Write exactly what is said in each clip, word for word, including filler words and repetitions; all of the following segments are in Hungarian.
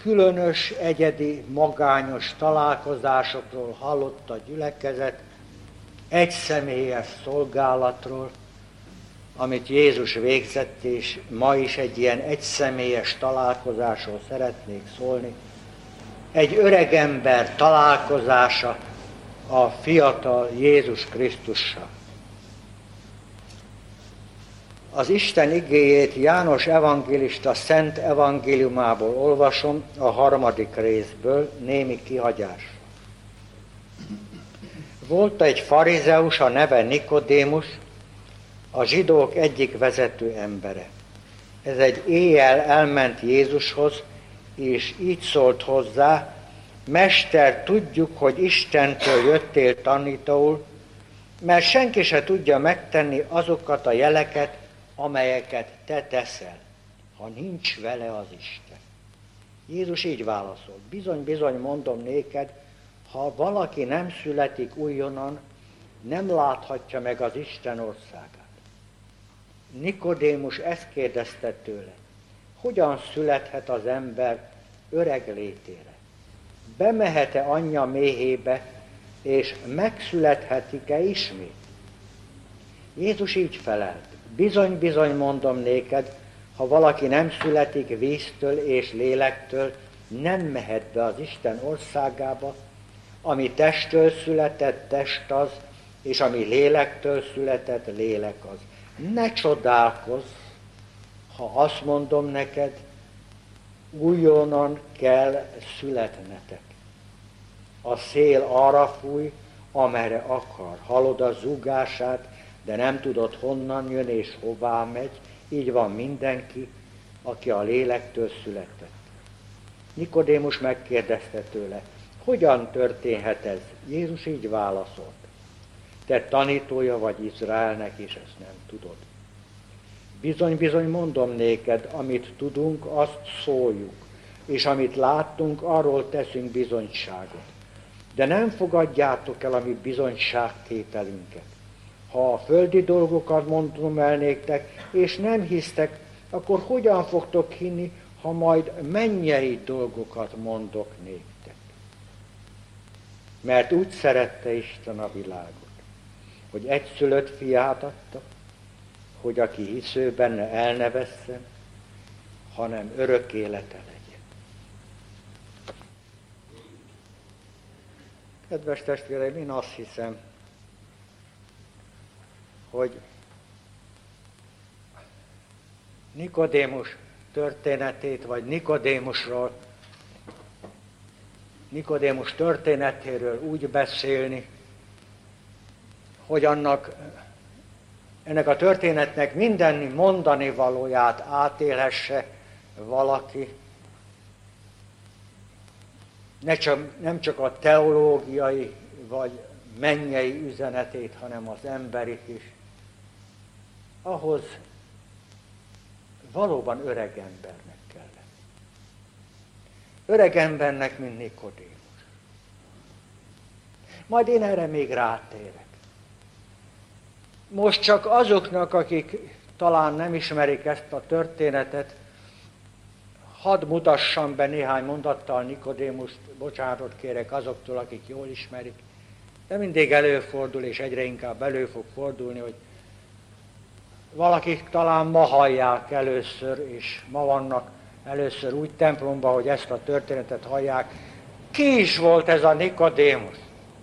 különös, egyedi, magányos találkozásokról hallott a gyülekezet, egyszemélyes szolgálatról, amit Jézus végzett, és ma is egy ilyen egyszemélyes találkozásról szeretnék szólni. Egy öregember találkozása a fiatal Jézus Krisztussal. Az Isten igéjét János evangélista szent evangéliumából olvasom, a harmadik részből, némi kihagyás. Volt egy farizeus, a neve Nikodémus, a zsidók egyik vezető embere. Ez egy éjjel elment Jézushoz, és így szólt hozzá: Mester, tudjuk, hogy Istentől jöttél tanítóul, mert senki se tudja megtenni azokat a jeleket, amelyeket te teszel, ha nincs vele az Isten. Jézus így válaszolt: Bizony, bizony mondom néked, ha valaki nem születik újonnan, nem láthatja meg az Isten országát. Nikodémus ezt kérdezte tőle: Hogyan születhet az ember öreg létére? Bemehet-e anyja méhébe, és megszülethetik-e ismét? Jézus így felelt: Bizony, bizony mondom néked, ha valaki nem születik víztől és lélektől, nem mehet be az Isten országába. Ami testtől született, test az, és ami lélektől született, lélek az. Ne csodálkozz, ha azt mondom neked, újonnan kell születnetek. A szél arra fúj, amerre akar. Hallod a zúgását, de nem tudod, honnan jön és hová megy. Így van mindenki, aki a lélektől született. Nikodémus megkérdezte tőle: Hogyan történhet ez? Jézus így válaszolt: Te tanítója vagy Izraelnek, és ezt nem tudod. Bizony, bizony mondom néked, amit tudunk, azt szóljuk, és amit láttunk, arról teszünk bizonyságot. De nem fogadjátok el a mi bizonyságtételünket. Ha a földi dolgokat mondom el néktek, és nem hisztek, akkor hogyan fogtok hinni, ha majd mennyei dolgokat mondok néktek? Mert úgy szerette Isten a világot, hogy egyszülött fiát adta, hogy aki hisz ő benne, el ne vesszen, hanem örök élete legyen. Kedves testvéreim, én azt hiszem, hogy Nikodémus történetét, vagy Nikodémusról, Nikodémus történetéről úgy beszélni, hogy annak, ennek a történetnek minden mondani valóját átélhesse valaki, ne csak, nem csak a teológiai vagy mennyei üzenetét, hanem az emberit is. Ahhoz valóban öreg embernek kellett. Öreg embernek, mint Nikodémus. Majd én erre még rátérek. Most csak azoknak, akik talán nem ismerik ezt a történetet, hadd mutassam be néhány mondattal Nikodémust, bocsánatot kérek azoktól, akik jól ismerik, de mindig előfordul, és egyre inkább elő fog fordulni, hogy valakik talán ma hallják először, és ma vannak először úgy templomban, hogy ezt a történetet hallják. Ki is volt ez a Nikodémus?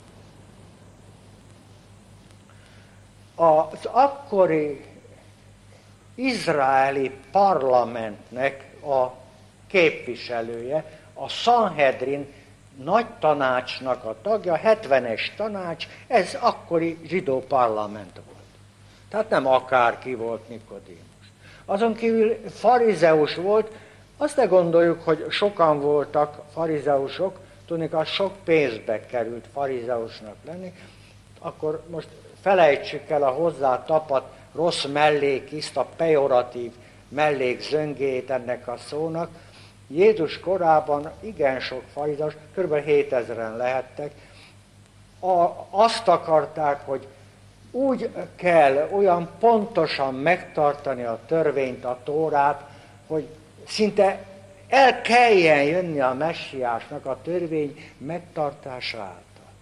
Az akkori izraeli parlamentnek a képviselője, a Sanhedrin nagy tanácsnak a tagja, hetvenes tanács, ez akkori zsidó parlament volt. Tehát nem akárki volt Nikodémus. Azon kívül farizeus volt, azt ne gondoljuk, hogy sokan voltak farizeusok, tudni, az sok pénzbe került farizeusnak lenni, akkor most felejtsük el a hozzá tapadt rossz mellékiszt, a pejoratív mellékzöngét ennek a szónak. Jézus korában igen sok farizeus, kb. hétezren lehettek, a, azt akarták, hogy úgy kell olyan pontosan megtartani a törvényt, a Tórát, hogy szinte el kelljen jönni a messiásnak a törvény megtartása által.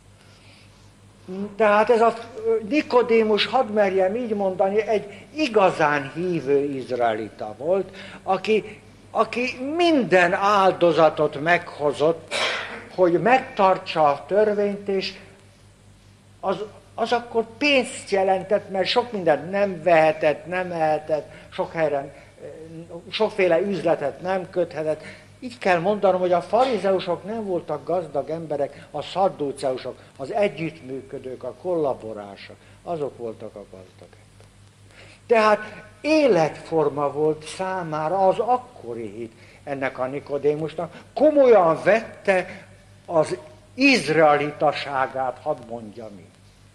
Tehát ez a Nikodémus, hadd merjem így mondani, egy igazán hívő izraelita volt, aki, aki minden áldozatot meghozott, hogy megtartsa a törvényt, és az, az akkor pénzt jelentett, mert sok mindent nem vehetett, nem ehetett, sok helyre, sokféle üzletet nem köthetett. Így kell mondanom, hogy a farizeusok nem voltak gazdag emberek, a szadduceusok, az együttműködők, a kollaborások, azok voltak a gazdag emberek. Tehát életforma volt számára az akkori hit ennek a Nikodémusnak. Komolyan vette az izraelitaságát, hadd mondjam így.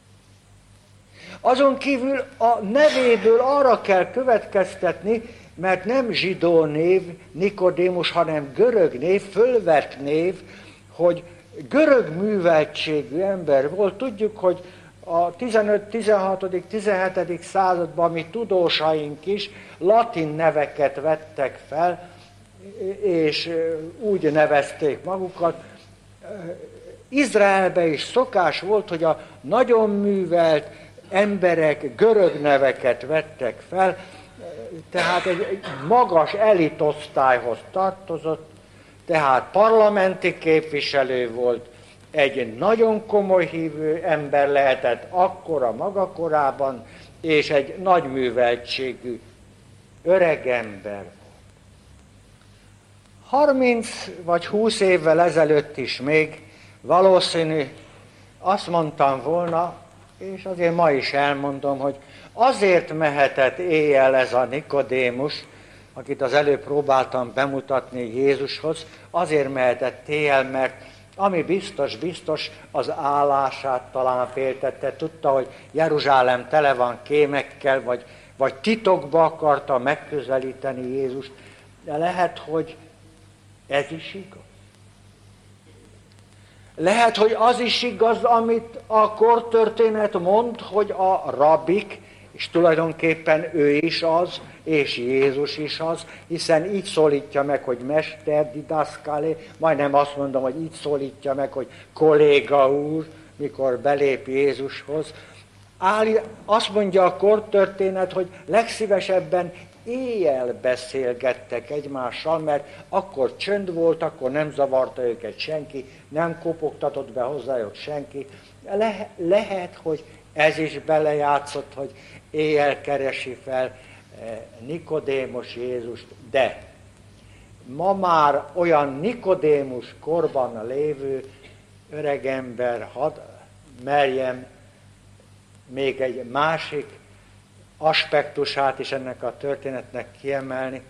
Azon kívül a nevéből arra kell következtetni, mert nem zsidó név, Nikodémus, hanem görög név, fölvett név, hogy görög műveltségű ember volt. Tudjuk, hogy a tizenötödik, tizenhatodik, tizenhetedik században mi tudósaink is latin neveket vettek fel, és úgy nevezték magukat. Izraelben is szokás volt, hogy a nagyon művelt emberek görög neveket vettek fel, tehát egy magas elitosztályhoz tartozott, tehát parlamenti képviselő volt, egy nagyon komoly hívő ember lehetett akkor a maga korában, és egy nagy műveltségű öreg ember volt. harminc vagy húsz évvel ezelőtt is még valószínű, azt mondtam volna, és azért ma is elmondom, hogy azért mehetett éjjel ez a Nikodémus, akit az előbb próbáltam bemutatni Jézushoz, azért mehetett éjjel, mert ami biztos, biztos az állását talán féltette. Tudta, hogy Jeruzsálem tele van kémekkel, vagy, vagy titokba akarta megközelíteni Jézust. De lehet, hogy ez is igaz. Lehet, hogy az is igaz, amit a kortörténet mond, hogy a rabbik, és tulajdonképpen ő is az, és Jézus is az, hiszen így szólítja meg, hogy mester, didaszkálé, majdnem azt mondom, hogy így szólítja meg, hogy kolléga úr, mikor belép Jézushoz. Áll, azt mondja a kortörténet, hogy legszívesebben éjjel beszélgettek egymással, mert akkor csönd volt, akkor nem zavarta őket senki, nem kopogtatott be hozzájuk senki. Le, lehet, hogy ez is belejátszott, hogy éjjel keresi fel Nikodémus Jézust, de ma már olyan Nikodémus korban lévő öregember, hadd merjem még egy másik aspektusát is ennek a történetnek kiemelni,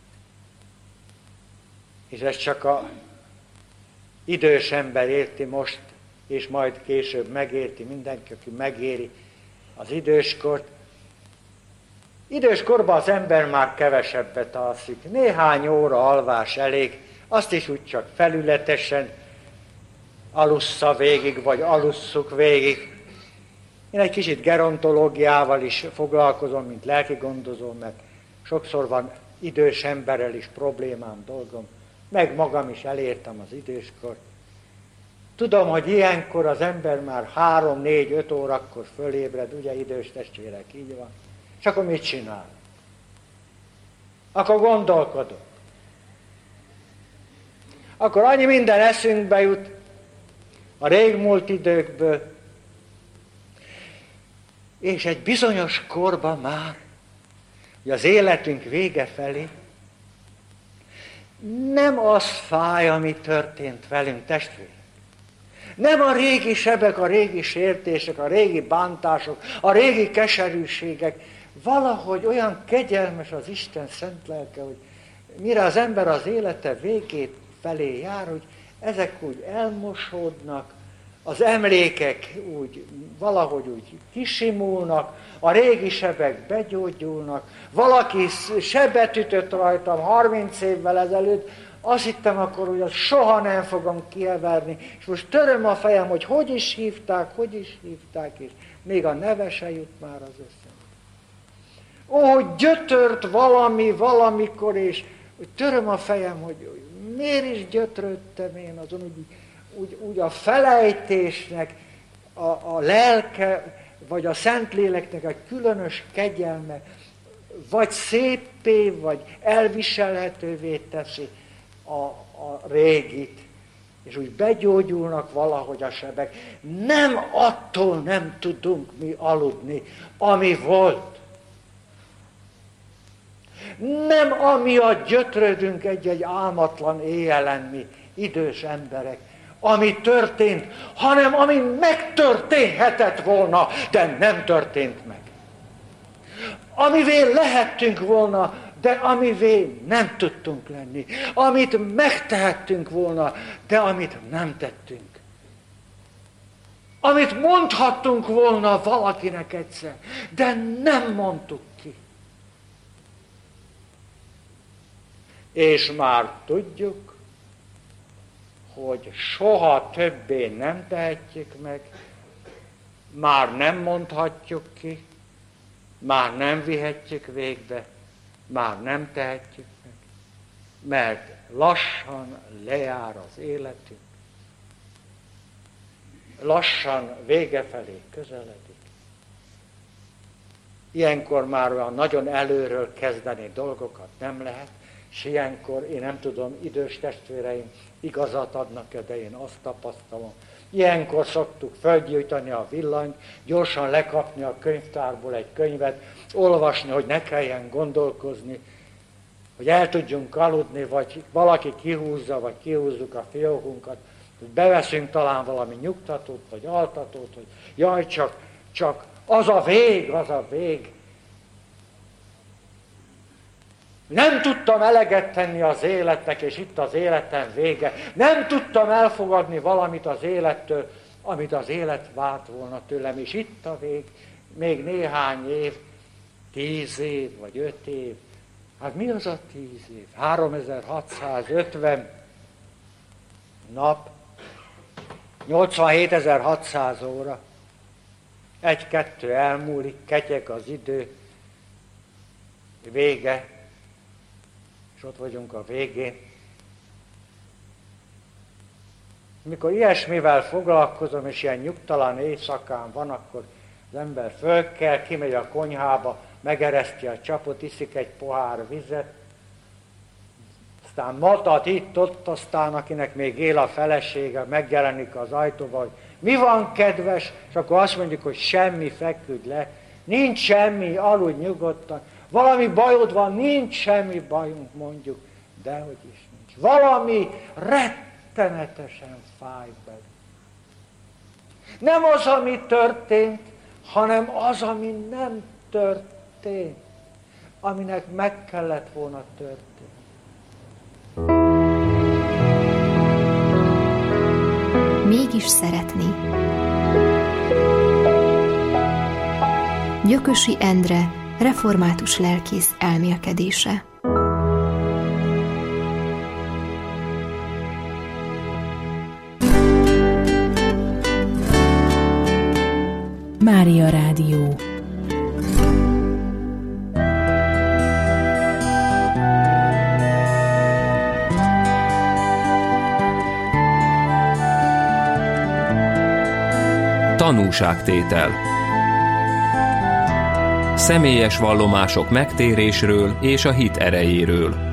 és ez csak a idős ember érti most, és majd később megérti mindenki, aki megéri az időskort. Időskorban az ember már kevesebbet alszik, néhány óra alvás elég, azt is úgy csak felületesen alussza végig, vagy alusszuk végig. Én egy kicsit gerontológiával is foglalkozom, mint lelkigondozó, mert sokszor van idős emberrel is problémám, dolgom, meg magam is elértem az időskor. Tudom, hogy ilyenkor az ember már három, négy, öt órakor fölébred, ugye idős testvérek, így van. És akkor mit csinál? Akkor gondolkodok. Akkor annyi minden eszünkbe jut a régmúlt időkből, és egy bizonyos korban már, hogy az életünk vége felé, nem az fáj, ami történt velünk, testvérek. Nem a régi sebek, a régi sértések, a régi bántások, a régi keserűségek. Valahogy olyan kegyelmes az Isten szent lelke, hogy mire az ember az élete végét felé jár, hogy ezek úgy elmosódnak, az emlékek úgy valahogy úgy kisimulnak, a régi sebek begyógyulnak, valaki sebet ütött rajtam harminc évvel ezelőtt, azt hittem akkor, hogy azt soha nem fogom kieverni, és most töröm a fejem, hogy hogy is hívták, hogy is hívták, és még a neve se jut már az eszembe. Ó, hogy gyötört valami valamikor, és töröm a fejem, hogy miért is gyötrődtem én azon, úgy, úgy, úgy a felejtésnek, a, a lelke, vagy a Szentléleknek egy különös kegyelme, vagy széppé, vagy elviselhetővé teszi a, a régit, és úgy begyógyulnak valahogy a sebek. Nem attól nem tudunk mi aludni, ami volt. Nem amiatt gyötrődünk egy-egy álmatlan éjjelen mi, idős emberek, ami történt, hanem ami megtörténhetett volna, de nem történt meg. Amivé lehettünk volna, de amivé nem tudtunk lenni. Amit megtehettünk volna, de amit nem tettünk. Amit mondhattunk volna valakinek egyszer, de nem mondtuk ki. És már tudjuk, hogy soha többé nem tehetjük meg, már nem mondhatjuk ki, már nem vihetjük végbe, már nem tehetjük meg, mert lassan lejár az életünk, lassan vége felé közeledik. Ilyenkor már olyan nagyon előről kezdeni dolgokat nem lehet, és ilyenkor, én nem tudom, idős testvéreim igazat adnak-e, de én azt tapasztalom. Ilyenkor szoktuk felgyújtani a villanyt, gyorsan lekapni a könyvtárból egy könyvet, olvasni, hogy ne kelljen gondolkozni, hogy el tudjunk aludni, vagy valaki kihúzza, vagy kihúzzuk a fiókunkat, hogy beveszünk talán valami nyugtatót, vagy altatót, hogy jaj, csak, csak az a vég, az a vég. Nem tudtam eleget tenni az életnek, és itt az életem vége. Nem tudtam elfogadni valamit az élettől, amit az élet várt volna tőlem, és itt a vég, még néhány év, tíz év, vagy öt év. Hát mi az a tíz év? háromezer-hatszázötven nap, nyolcvanhétezer-hatszáz óra. Egy-kettő elmúlik, ketyeg az idő, vége, és ott vagyunk a végén. Mikor ilyesmivel foglalkozom, és ilyen nyugtalan éjszakán van, akkor az ember föl kell, kimegy a konyhába, megereszti a csapot, iszik egy pohár vizet, aztán matat itt-ott, aztán akinek még él a felesége, megjelenik az ajtóba, hogy mi van, kedves, és akkor azt mondjuk, hogy semmi, feküdj le, nincs semmi, aludj nyugodtan, valami bajod van, nincs semmi bajunk, mondjuk, dehogy is nincs. Valami rettenetesen fáj belőle. Nem az, ami történt, hanem az, ami nem történt, aminek meg kellett volna történni. Mégis szeretni. Gyökösi Endre, református lelkész elmélkedése. Mária Rádió. Tanúságtétel. Személyes vallomások megtérésről és a hit erejéről.